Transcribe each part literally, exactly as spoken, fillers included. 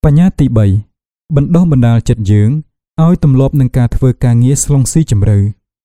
បញ្ញាទីបីបណ្ដុះបណ្ដាលចិត្តយើងឲ្យទម្លាប់នឹងការធ្វើការងារស្លង់ស៊ីជម្រៅ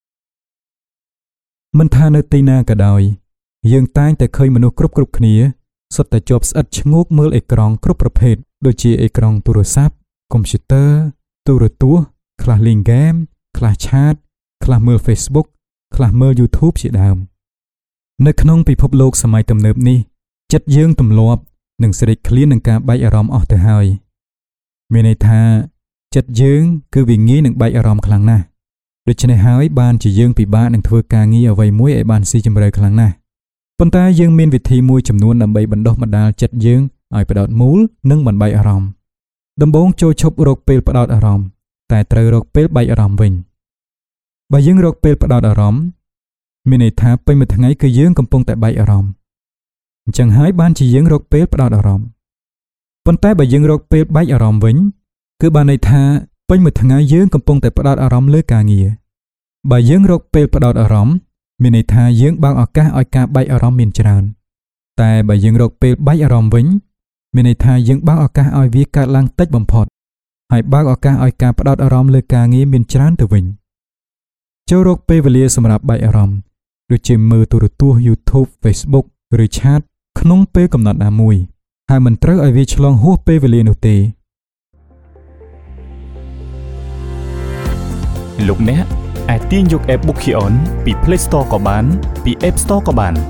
មិនថានៅទីណាក៏ដោយយើងតែងតែឃើញមនុស្សគ្រប់គ្រប់គ្នាសុទ្ធតែជាប់ស្អិតឈ្ងោកមើលអេក្រង់គ្រប់ប្រភេទដូចជាអេក្រង់ទូរស័ព្ទកុំព្យូទ័រទូរទស្សន៍ខ្លះលេងហ្គេមខ្លះឆាតខ្លះមើល Facebook ខ្លះមើល YouTube ជាដើមនៅក្នុងពិភពលោកសម័យទំនើបនេះចិត្តយើងទម្លាប់នឹងស្រេកឃ្លាននឹងការបែកអារម្មណ៍អស់ទៅហើយមានន័យថាចិត្តយើងគឺវាងាយនឹងបែកអារម្មណ៍ខ្លាំងណាស់ដូច្នេះហើយបានជាយើងពិបាកនឹងធ្វើការងារអ្វីមួយឲ្យបានស៊ីជម្រៅខ្លាំងណាស់ប៉ុន្តែយើងមានវិធីមួយចំនួនដើម្បីបណ្ដុះបណ្ដាលចិត្តយើងឲ្យផ្ដោតមូលនិងមិនបែកអារម្មណ៍ដំបូងចូលឈប់រកពេលផ្ដោតអារម្មណ៍តែត្រូវរកពេលបែកអារម្មណ៍វិញបើយើងរកពេលផ្ដោតអារម្មណ៍មានន័យថាពេញមួយថ្ងៃគឺយើងកំពុងតែបែកអារម្មណ៍អញ្ចឹងហើយបានជាយើងរកពេលផ្ដោតអារម្មណ៍ប៉ុន្តែបើយើងរកពេលបែកអារម្មណ៍វិញគឺបានន័យថាពេញមួយថ្ងៃយើងកំពុងតែផ្ដោតអារម្មណ៍លើការងារបើយើងរកពេលផ្ដោតអារម្មណ៍មានន័យថាយើងបើកឱកាសឲ្យការបែកអារម្មណ៍មានច្រើនតែបើយើងរកពេលបែកអារម្មណ៍វិញមានន័យថាយើងបើកឱកាសឲ្យវាកើតឡើងតិចបំផុតហើយបើកឱកាសឲ្យការផ្ដោតអារម្មណ៍លើការងារមានច្រើនទៅវិញចូលរកពេលវេលាសម្រាប់បែកអារម្មណ៍ដូចជាមើលទូរទស្សន៍ YouTube Facebook ឬឆាតក្នុងពេលកំណត់ណាមួយហើយមិនត្រូវឲ្យវាឆ្លងហួសពេលវេលានោះទេលោកអ្នកអាចទាញយក app Bookion ពី Play Store ក៏បានពី App Store ក៏បាន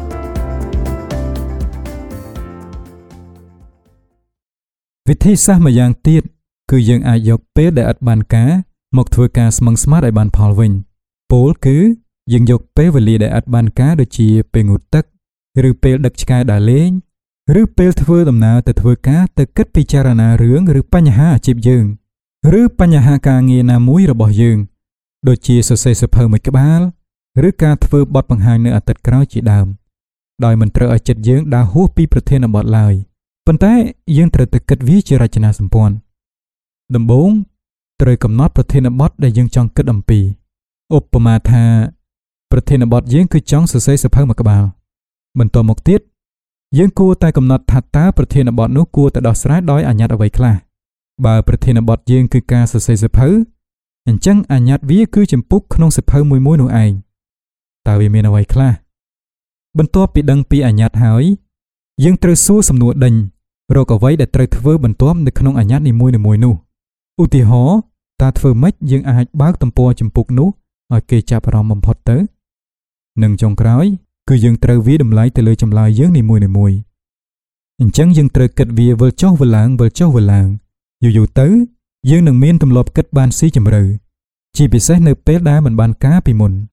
វិធីសាស្ត្រមួយយ៉ាងទៀតគឺយើងអាចយកពេលដែលឥតបានការមកធ្វើការស្មឹងស្មាតឲ្យបានផលវិញពោលគឺយើងយកពេលវេលាដែលឥតបានការដូចជាពេលងូតទឹកឬពេលដឹកឆ្កែដើរលេងឬពេលធ្វើដំណើរទៅធ្វើការទៅគិតពិចារណារឿងឬបញ្ហាអាជីពយើងឬបញ្ហាការងារណាមួយរបស់យើងដូចជាសរសេរសៀវភៅមួយក្បាលឬការធ្វើបទបង្ហាញនៅអាទិត្យក្រោយជាដើមដោយមិនត្រូវឲ្យចិត្តយើងដើរហួសពីប្រធានបទឡើយប៉ុន្តែយើងត្រូវតែគិតវាជារចនាសម្ព័ន្ធដំបូងត្រូវកំណត់ប្រធានបទដែលយើងចង់គិតអំពីឧបមាថាប្រធានបទយើងគឺចង់សរសេរសៀវភៅមួយក្បាលបន្តមកទៀតយើងគួរតែកំណត់ថាតើប្រធានបទនោះគួរតែដោះស្រាយដោយអាញ្ញត្តិអ្វីខ្លះបើប្រធានបទយើងគឺការសរសេរសៀវភៅអញ្ចឹងអាញ្ញត្តិវាគឺចម្ពុះក្នុងសៀវភៅមួយមួយនោះឯងតើវាមានអ្វីខ្លះបន្ទាប់ពីដឹងពីអាញ្ញត្តិហើយយើងត្រូវសួរសំណួរដេញរកអ្វីដែលត្រូវធ្វើបន្ទាប់នៅក្នុងអាញ្ញត្តិនីមួយៗនោះឧទាហរណ៍តើធ្វើម៉េចយើងអាចបើកទំព័រចម្ពុះនោះឲ្យគេចាប់អារម្មណ៍បំផុតទៅនិងចុងក្រោយគឺយើងត្រូវវាតម្លៃទៅលើចម្លើយយើងនីមួយៗអញ្ចឹងយើងត្រូវគិតវាវិលចុះវិលឡើងវិលចុះវិលឡើងយូរយូរទៅយើងនឹងមានទម្លាប់គិតបានស៊ីជម្រៅជាពិសេសនៅពេលដែលមិនបានការពីមុន